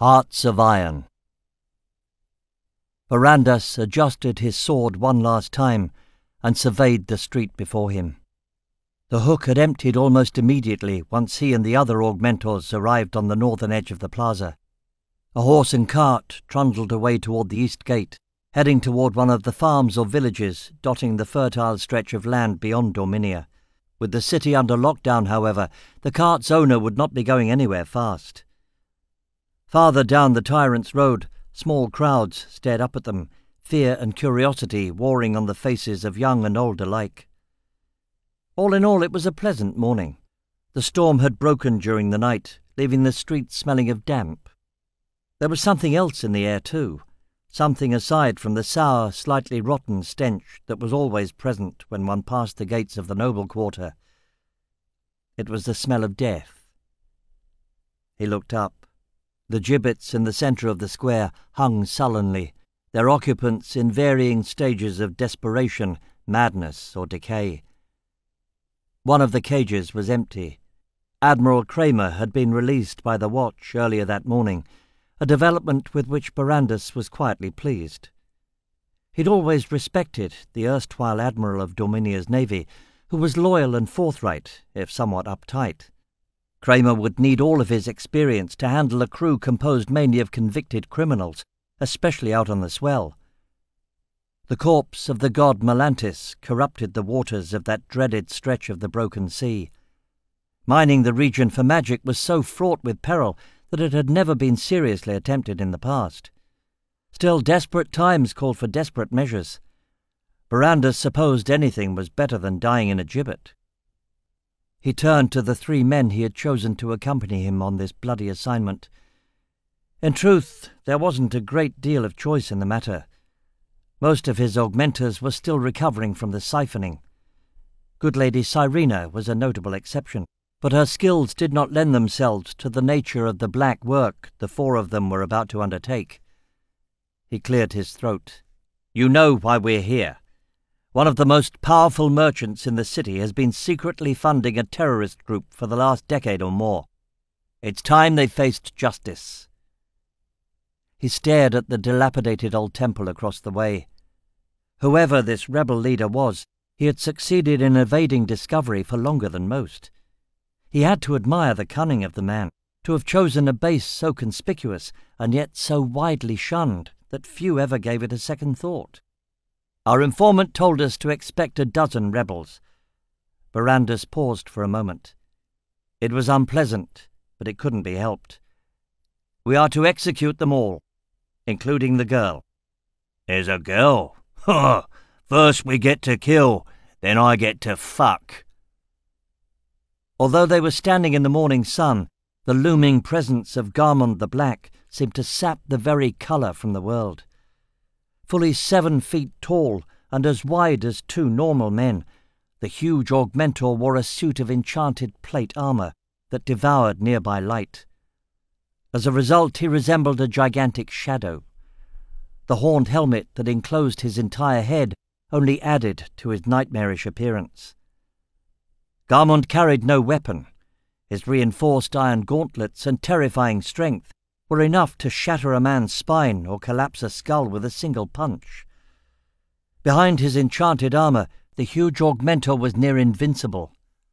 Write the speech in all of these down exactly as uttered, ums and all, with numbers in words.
Hearts of Iron. Verandas adjusted his sword one last time and surveyed the street before him. The hook had emptied almost immediately once he and the other augmentors arrived on the northern edge of the plaza. A horse and cart trundled away toward the east gate, heading toward one of the farms or villages dotting the fertile stretch of land beyond Dorminia. With the city under lockdown, however, the cart's owner would not be going anywhere fast. Farther down the Tyrant's Road, small crowds stared up at them, fear and curiosity warring on the faces of young and old alike. All in all, it was a pleasant morning. The storm had broken during the night, leaving the streets smelling of damp. There was something else in the air, too, something aside from the sour, slightly rotten stench that was always present when one passed the gates of the noble quarter. It was the smell of death. He looked up. The gibbets in the centre of the square hung sullenly, their occupants in varying stages of desperation, madness, or decay. One of the cages was empty. Admiral Kramer had been released by the watch earlier that morning, a development with which Verandas was quietly pleased. He'd always respected the erstwhile admiral of Dorminia's navy, who was loyal and forthright, if somewhat uptight. Kramer would need all of his experience to handle a crew composed mainly of convicted criminals, especially out on the swell. The corpse of the god Melantis corrupted the waters of that dreaded stretch of the broken sea. Mining the region for magic was so fraught with peril that it had never been seriously attempted in the past. Still, desperate times called for desperate measures. Verandas supposed anything was better than dying in a gibbet. He turned to the three men he had chosen to accompany him on this bloody assignment. In truth, there wasn't a great deal of choice in the matter. Most of his augmenters were still recovering from the siphoning. Good Lady Cyrena was a notable exception, but her skills did not lend themselves to the nature of the black work the four of them were about to undertake. He cleared his throat. "You know why we're here. One of the most powerful merchants in the city has been secretly funding a terrorist group for the last decade or more. It's time they faced justice." He stared at the dilapidated old temple across the way. Whoever this rebel leader was, he had succeeded in evading discovery for longer than most. He had to admire the cunning of the man, to have chosen a base so conspicuous and yet so widely shunned that few ever gave it a second thought. "Our informant told us to expect a dozen rebels." Verandas paused for a moment. It was unpleasant, but it couldn't be helped. "We are to execute them all, including the girl." "There's a girl? Ha! First we get to kill, then I get to fuck." Although they were standing in the morning sun, the looming presence of Garmund the Black seemed to sap the very colour from the world. Fully seven feet tall and as wide as two normal men, the huge augmentor wore a suit of enchanted plate armour that devoured nearby light. As a result, he resembled a gigantic shadow. The horned helmet that enclosed his entire head only added to his nightmarish appearance. Garmund carried no weapon. His reinforced iron gauntlets and terrifying strength were enough to shatter a man's spine or collapse a skull with a single punch. Behind his enchanted armour, the huge augmentor was near invincible.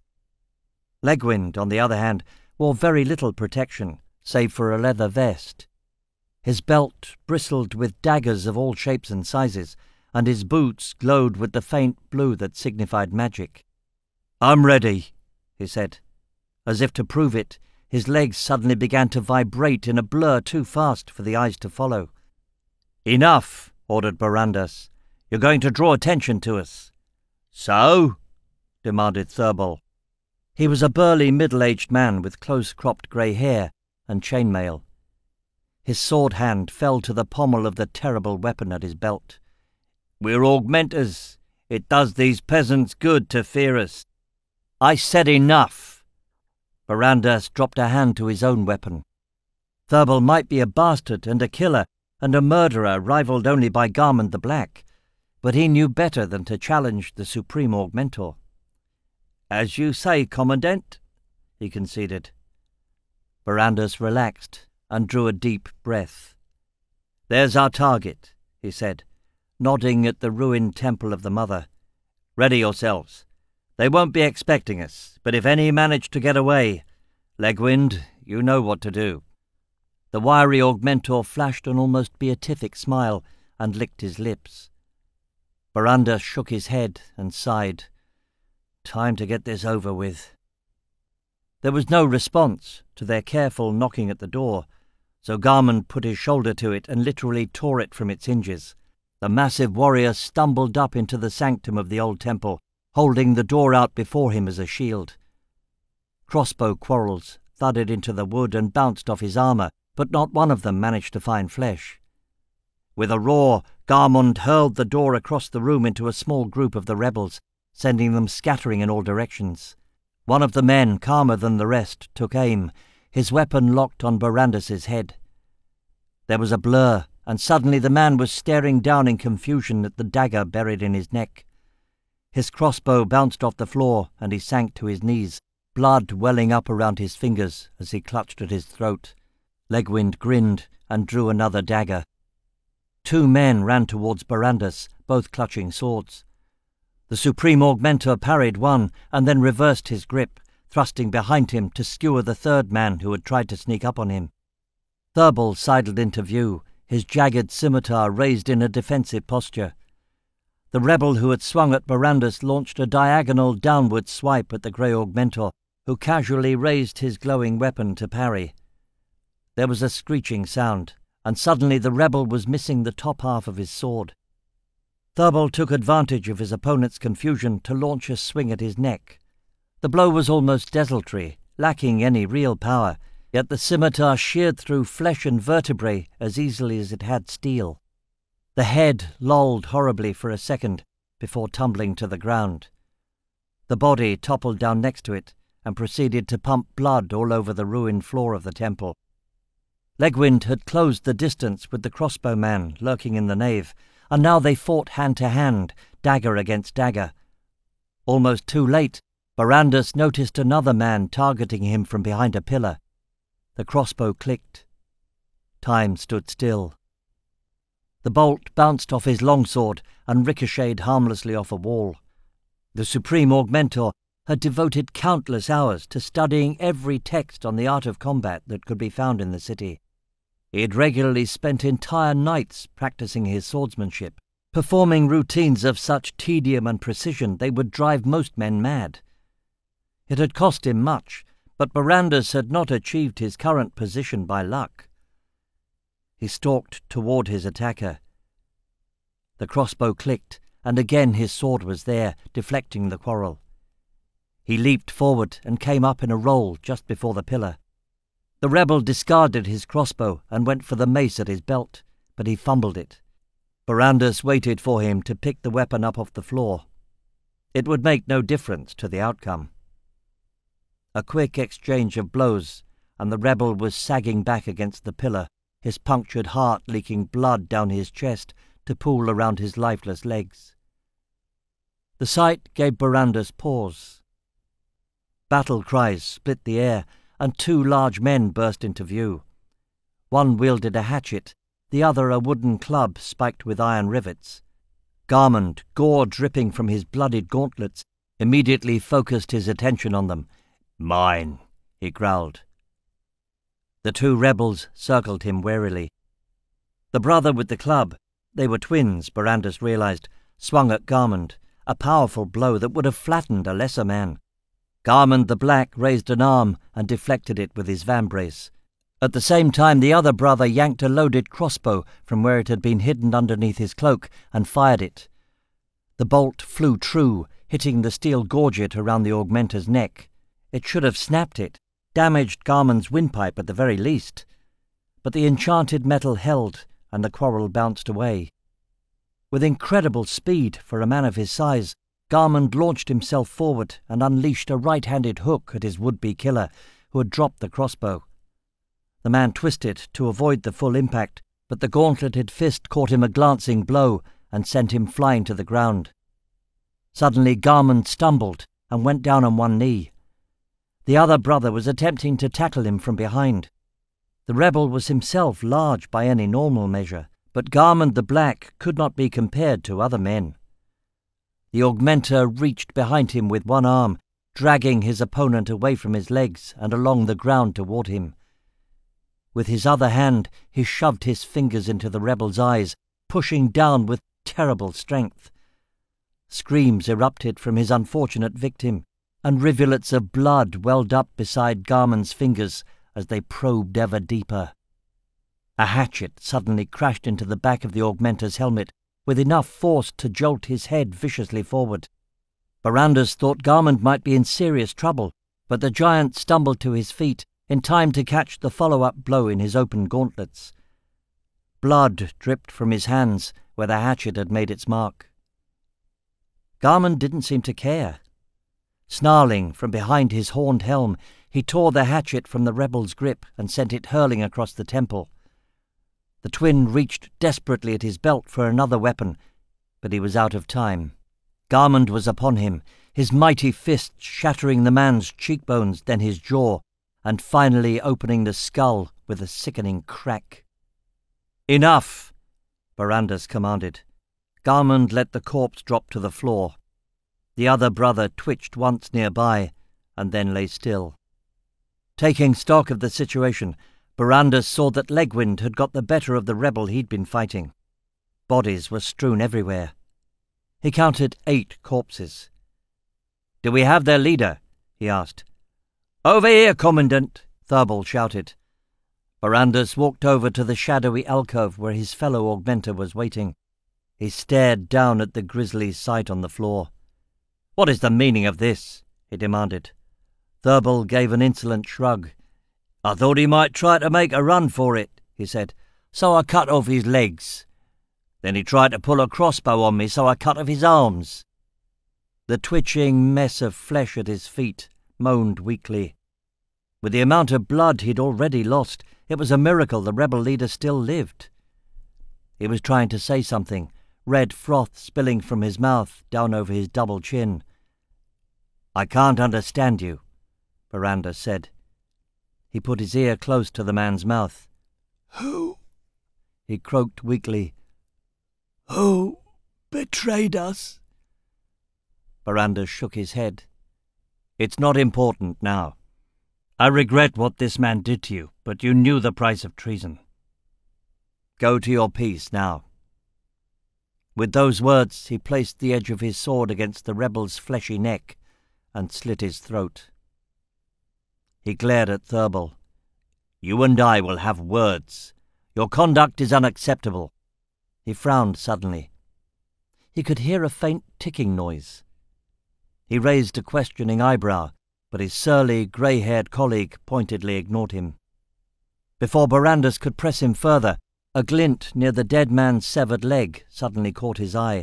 Legwind, on the other hand, wore very little protection, save for a leather vest. His belt bristled with daggers of all shapes and sizes, and his boots glowed with the faint blue that signified magic. "I'm ready," he said. As if to prove it, his legs suddenly began to vibrate in a blur too fast for the eyes to follow. "Enough," ordered Verandas. "You're going to draw attention to us." "So?" demanded Thurbal. He was a burly middle-aged man with close-cropped grey hair and chainmail. His sword hand fell to the pommel of the terrible weapon at his belt. "We're augmenters. It does these peasants good to fear us." "I said enough." Verandas dropped a hand to his own weapon. Thurbal might be a bastard and a killer and a murderer rivaled only by Garmund the Black, but he knew better than to challenge the supreme augmentor. "As you say, Commandant," he conceded. Verandas relaxed, and drew a deep breath. "There's our target," he said, nodding at the ruined temple of the Mother. "Ready yourselves. They won't be expecting us, but if any manage to get away, Legwind, you know what to do." The wiry augmentor flashed an almost beatific smile and licked his lips. Barandus shook his head and sighed. Time to get this over with. There was no response to their careful knocking at the door, so Garmund put his shoulder to it and literally tore it from its hinges. The massive warrior stumbled up into the sanctum of the old temple, holding the door out before him as a shield. Crossbow quarrels thudded into the wood and bounced off his armour, but not one of them managed to find flesh. With a roar, Garmund hurled the door across the room into a small group of the rebels, sending them scattering in all directions. One of the men, calmer than the rest, took aim, his weapon locked on Barandus's head. There was a blur, and suddenly the man was staring down in confusion at the dagger buried in his neck. His crossbow bounced off the floor, and he sank to his knees, blood welling up around his fingers as he clutched at his throat. Legwind grinned and drew another dagger. Two men ran towards Barandus, both clutching swords. The Supreme Augmentor parried one and then reversed his grip, thrusting behind him to skewer the third man who had tried to sneak up on him. Thurbal sidled into view, his jagged scimitar raised in a defensive posture. The rebel who had swung at Barandus launched a diagonal downward swipe at the grey Augmentor, who casually raised his glowing weapon to parry. There was a screeching sound, and suddenly the rebel was missing the top half of his sword. Thurbal took advantage of his opponent's confusion to launch a swing at his neck. The blow was almost desultory, lacking any real power, yet the scimitar sheared through flesh and vertebrae as easily as it had steel. The head lolled horribly for a second before tumbling to the ground. The body toppled down next to it and proceeded to pump blood all over the ruined floor of the temple. Legwind had closed the distance with the crossbowman lurking in the nave, and now they fought hand to hand, dagger against dagger. Almost too late, Barandus noticed another man targeting him from behind a pillar. The crossbow clicked. Time stood still. The bolt bounced off his longsword and ricocheted harmlessly off a wall. The Supreme Augmentor had devoted countless hours to studying every text on the art of combat that could be found in the city. He had regularly spent entire nights practicing his swordsmanship, performing routines of such tedium and precision they would drive most men mad. It had cost him much, but Barandus had not achieved his current position by luck. He stalked toward his attacker. The crossbow clicked, and again his sword was there, deflecting the quarrel. He leaped forward and came up in a roll just before the pillar. The rebel discarded his crossbow and went for the mace at his belt, but he fumbled it. Barandus waited for him to pick the weapon up off the floor. It would make no difference to the outcome. A quick exchange of blows, and the rebel was sagging back against the pillar, his punctured heart leaking blood down his chest to pool around his lifeless legs. The sight gave Barandus pause. Battle cries split the air, and two large men burst into view. One wielded a hatchet, the other a wooden club spiked with iron rivets. Garmund, gore dripping from his bloodied gauntlets, immediately focused his attention on them. "Mine," he growled. The two rebels circled him warily. The brother with the club, they were twins, Barandus realized, swung at Garmund, a powerful blow that would have flattened a lesser man. Garmund the Black raised an arm and deflected it with his vambrace. At the same time, the other brother yanked a loaded crossbow from where it had been hidden underneath his cloak and fired it. The bolt flew true, hitting the steel gorget around the augmentor's neck. It should have snapped it, damaged Garmund's windpipe at the very least. But the enchanted metal held, and the quarrel bounced away. With incredible speed for a man of his size, Garmund launched himself forward and unleashed a right-handed hook at his would-be killer, who had dropped the crossbow. The man twisted to avoid the full impact, but the gauntleted fist caught him a glancing blow and sent him flying to the ground. Suddenly Garmund stumbled and went down on one knee. The other brother was attempting to tackle him from behind. The rebel was himself large by any normal measure, but Garmund the Black could not be compared to other men. The augmenter reached behind him with one arm, dragging his opponent away from his legs and along the ground toward him. With his other hand he shoved his fingers into the rebel's eyes, pushing down with terrible strength. Screams erupted from his unfortunate victim, and rivulets of blood welled up beside Garmund's fingers as they probed ever deeper. A hatchet suddenly crashed into the back of the augmenter's helmet, with enough force to jolt his head viciously forward. Barandus thought Garmund might be in serious trouble, but the giant stumbled to his feet in time to catch the follow-up blow in his open gauntlets. Blood dripped from his hands where the hatchet had made its mark. Garmund didn't seem to care. Snarling from behind his horned helm, he tore the hatchet from the rebel's grip and sent it hurling across the temple. The twin reached desperately at his belt for another weapon, but he was out of time. Garmund was upon him, his mighty fist shattering the man's cheekbones, then his jaw, and finally opening the skull with a sickening crack. "Enough!" Barandus commanded. Garmund let the corpse drop to the floor. The other brother twitched once nearby, and then lay still. Taking stock of the situation, Barandus saw that Legwind had got the better of the rebel he'd been fighting. Bodies were strewn everywhere. He counted eight corpses. "Do we have their leader?" he asked. "Over here, Commandant!" Thurbal shouted. Barandus walked over to the shadowy alcove where his fellow augmenter was waiting. He stared down at the grisly sight on the floor. "What is the meaning of this?" he demanded. Thurbal gave an insolent shrug. "I thought he might try to make a run for it," he said, "so I cut off his legs. Then he tried to pull a crossbow on me, so I cut off his arms." The twitching mess of flesh at his feet moaned weakly. With the amount of blood he'd already lost, it was a miracle the rebel leader still lived. He was trying to say something, red froth spilling from his mouth down over his double chin. "I can't understand you," Barandus said. He put his ear close to the man's mouth. "Who?" he croaked weakly. "Who betrayed us?" Barandus shook his head. "It's not important now. I regret what this man did to you, but you knew the price of treason. Go to your peace now." With those words he placed the edge of his sword against the rebel's fleshy neck and slit his throat. He glared at Thurbal. "You and I will have words. Your conduct is unacceptable." He frowned suddenly. He could hear a faint ticking noise. He raised a questioning eyebrow, but his surly, grey-haired colleague pointedly ignored him. Before Barandus could press him further, a glint near the dead man's severed leg suddenly caught his eye.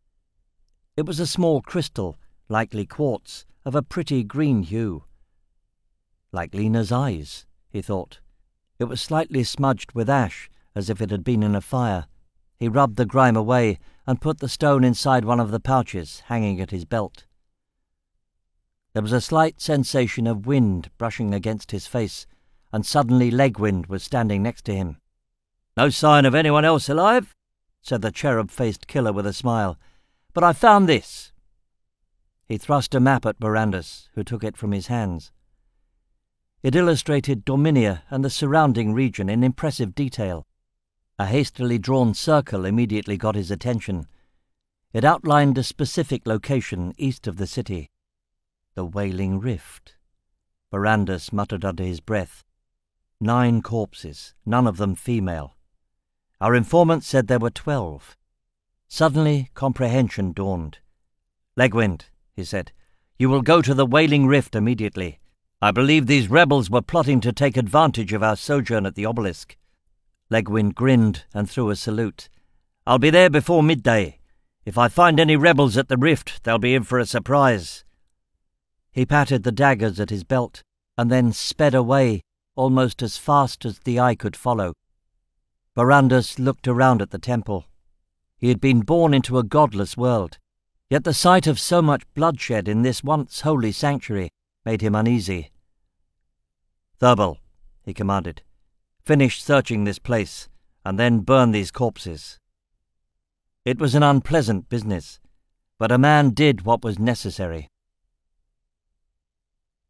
It was a small crystal, likely quartz, of a pretty green hue. Like Lena's eyes, he thought. It was slightly smudged with ash, as if it had been in a fire. He rubbed the grime away and put the stone inside one of the pouches hanging at his belt. There was a slight sensation of wind brushing against his face, and suddenly Legwind was standing next to him. "No sign of anyone else alive?" said the cherub-faced killer with a smile. "But I found this." He thrust a map at Barandus, who took it from his hands. It illustrated Dominia and the surrounding region in impressive detail. A hastily drawn circle immediately got his attention. It outlined a specific location east of the city. The Wailing Rift. Barandus muttered under his breath. Nine corpses, none of them female. Our informant said there were twelve. Suddenly comprehension dawned. "Legwind," he said, "you will go to the Wailing Rift immediately. I believe these rebels were plotting to take advantage of our sojourn at the obelisk." Legwind grinned and threw a salute. "I'll be there before midday. If I find any rebels at the rift, they'll be in for a surprise." He patted the daggers at his belt and then sped away, almost as fast as the eye could follow. Barandus looked around at the temple. He had been born into a godless world, yet the sight of so much bloodshed in this once holy sanctuary made him uneasy. "Thurbal," he commanded, finish searching this place, and then burn these corpses. It was an unpleasant business, but a man did what was necessary.